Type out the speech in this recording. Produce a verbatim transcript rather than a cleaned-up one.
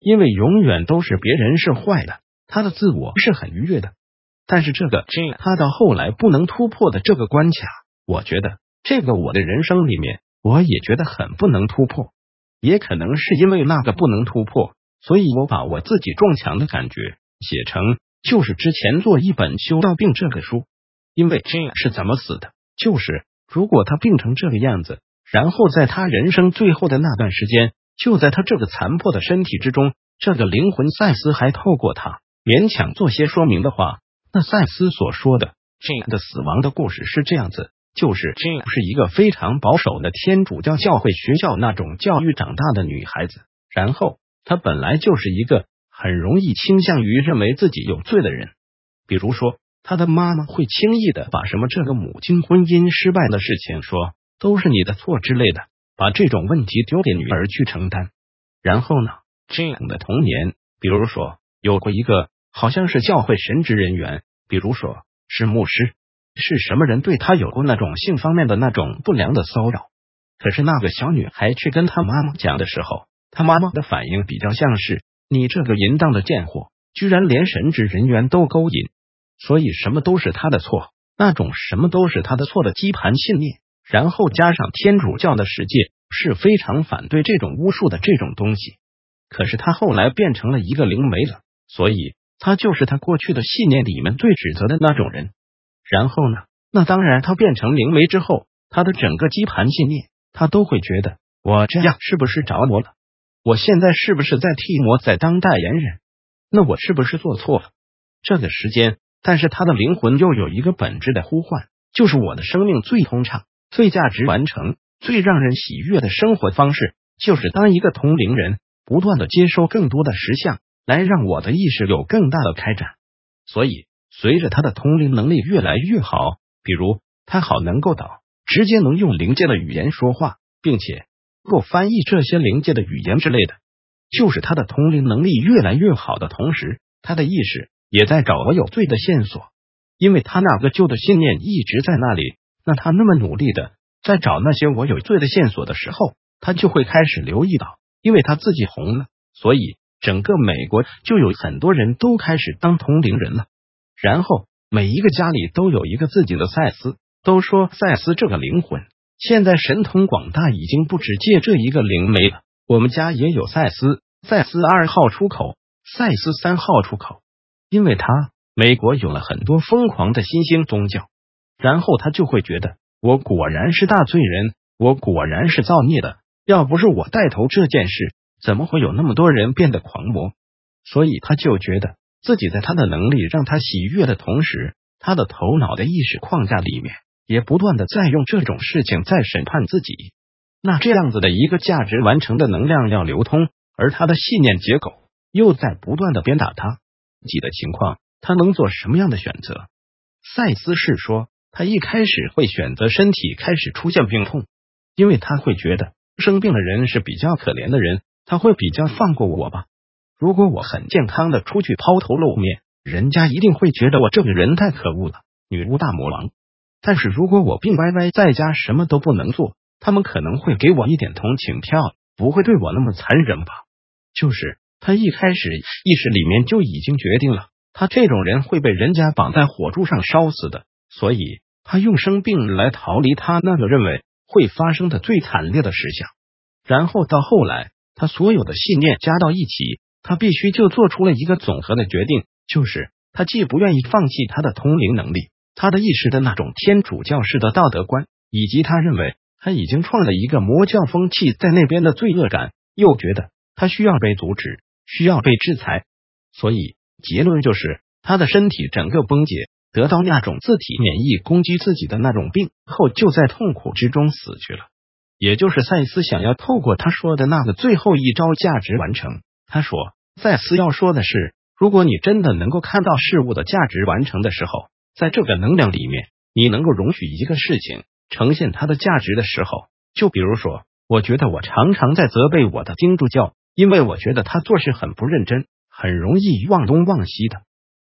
因为永远都是别人是坏的，他的自我是很愉悦的。但是这个他到后来不能突破的这个关卡，我觉得这个我的人生里面，我也觉得很不能突破。也可能是因为那个不能突破，所以我把我自己撞墙的感觉写成就是之前做一本修道病这个书。因为这样是怎么死的，就是如果他病成这个样子，然后在他人生最后的那段时间，就在他这个残破的身体之中，这个灵魂赛斯还透过他勉强做些说明的话，那赛斯所说的这样的死亡的故事是这样子，就是这样是一个非常保守的天主教教会学校那种教育长大的女孩子，然后她本来就是一个很容易倾向于认为自己有罪的人。比如说她的妈妈会轻易的把什么这个母亲婚姻失败的事情说都是你的错之类的，把这种问题丢给女儿去承担。然后呢，这样的童年，比如说有过一个好像是教会神职人员，比如说是牧师，是什么人对她有过那种性方面的那种不良的骚扰。可是那个小女孩去跟她妈妈讲的时候，她妈妈的反应比较像是你这个淫荡的贱货，居然连神职人员都勾引，所以什么都是她的错，那种什么都是她的错的基盘信念。然后加上天主教的世界是非常反对这种巫术的这种东西，可是她后来变成了一个灵媒了，所以她就是她过去的信念里面最指责的那种人。然后呢，那当然她变成灵媒之后，她的整个基盘信念，她都会觉得我这样是不是着魔了，我现在是不是在替魔在当代言人，那我是不是做错了这个时间。但是她的灵魂又有一个本质的呼唤，就是我的生命最通畅、最价值完成、最让人喜悦的生活方式，就是当一个通灵人，不断的接收更多的实相，来让我的意识有更大的开展。所以随着他的通灵能力越来越好，比如他好能够导，直接能用灵界的语言说话，并且能够翻译这些灵界的语言之类的，就是他的通灵能力越来越好的同时，他的意识也在找我有罪的线索。因为他那个旧的信念一直在那里，那他那么努力的在找那些我有罪的线索的时候，他就会开始留意到，因为他自己红了，所以整个美国就有很多人都开始当通灵人了。然后每一个家里都有一个自己的赛斯，都说赛斯这个灵魂现在神通广大，已经不止借这一个灵媒了。我们家也有赛斯，赛斯二号出口，赛斯三号出口。因为他美国有了很多疯狂的新兴宗教，然后他就会觉得我果然是大罪人，我果然是造孽的，要不是我带头这件事，怎么会有那么多人变得狂魔。所以他就觉得自己在他的能力让他喜悦的同时，他的头脑的意识框架里面也不断的在用这种事情在审判自己。那这样子的一个价值完成的能量要流通，而他的信念结构又在不断的鞭打他自己的情况，他能做什么样的选择？赛斯是说他一开始会选择身体开始出现病痛，因为他会觉得生病的人是比较可怜的人，他会比较放过我吧。如果我很健康的出去抛头露面，人家一定会觉得我这个人太可恶了，女巫大魔王。但是如果我病歪歪在家什么都不能做，他们可能会给我一点同情票，不会对我那么残忍吧。就是他一开始意识里面就已经决定了，他这种人会被人家绑在火柱上烧死的，所以他用生病来逃离他那个认为会发生的最惨烈的实相。然后到后来，他所有的信念加到一起，他必须就做出了一个总和的决定，就是他既不愿意放弃他的通灵能力，他的意识的那种天主教式的道德观，以及他认为他已经创了一个魔教风气在那边的罪恶感，又觉得他需要被阻止，需要被制裁。所以结论就是他的身体整个崩解，得到那种自体免疫攻击自己的那种病后，就在痛苦之中死去了。也就是赛斯想要透过他说的那个最后一招价值完成。他说赛斯要说的是，如果你真的能够看到事物的价值完成的时候，在这个能量里面，你能够容许一个事情呈现它的价值的时候，就比如说我觉得我常常在责备我的天主教，因为我觉得他做事很不认真，很容易忘东忘西的。